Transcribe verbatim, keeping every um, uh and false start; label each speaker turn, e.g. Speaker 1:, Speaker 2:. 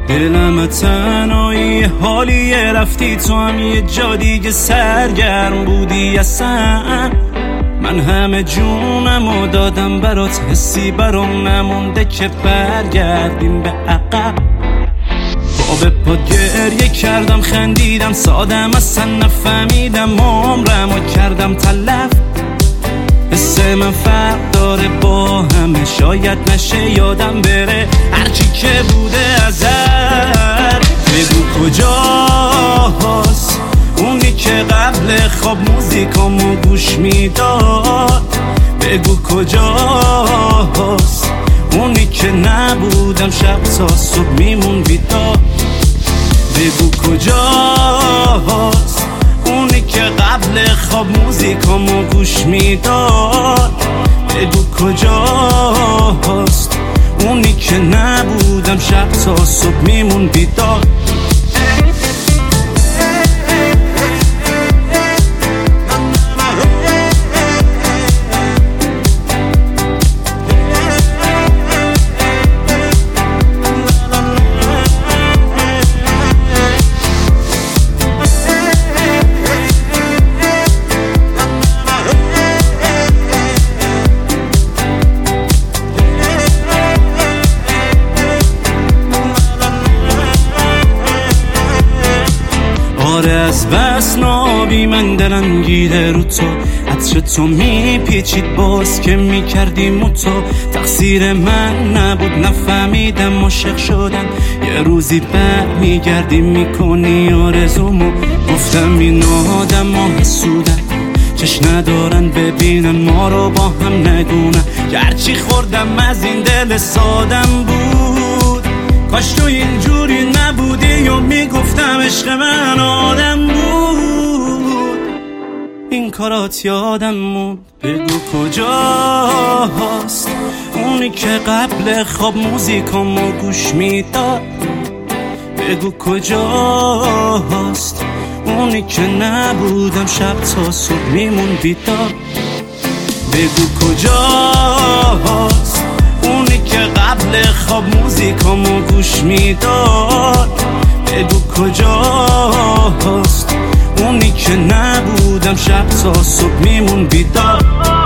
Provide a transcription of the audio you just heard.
Speaker 1: دلم تنهایی حالیه، رفتی تو هم یه جا دیگه سرگرم بودی اصلا. من همه جونمو دادم برات، حسی برام نمونده که برگردیم به عقب. با به پا گریه کردم، خندیدم، سادم اصلا نفهمیدم، عمرمو کردم تلف. حس من فرق داره با همه، شاید نشه یادم بره هرچی که بوده ازت. بگو کجاست اونی که قبل خواب موزیکامو گوش میداد؟ بگو کجاست اونی که نبودم شب تا صبح میمون بیدار؟ بگو کجاست اونی که قبل خواب موزیکامو گوش میداد؟ بگو کجاست اونی که نبودم شب تا صبح میمون بیدار؟ آره از بس نابی من دلم گیره رو تو، عطر تو میپیچید باز که میکردیم تو. تقصیر من نبود نفهمیدم عاشق شدن، یه روزی بر میگردی میکنی آرزومو. گفتم این آدم ها حسودن، چش ندارن ببینن ما رو با هم نگونن. گرچی خوردم از این دل سادم بود، کاش تو اینجوری نبودی یا میگفتم عشق من آدم بود. این کارات یادم موند. بگو کجاست اونی که قبل خواب موزیکامو گوش میداد؟ بگو کجاست اونی که نبودم شب تا صبح میمون بیدار؟ بگو کجاست اونی که قبل خواب موزیکامو گوش میداد؟ بگو کجاست اونی که نبودم شب تا صبح میمون بیدار؟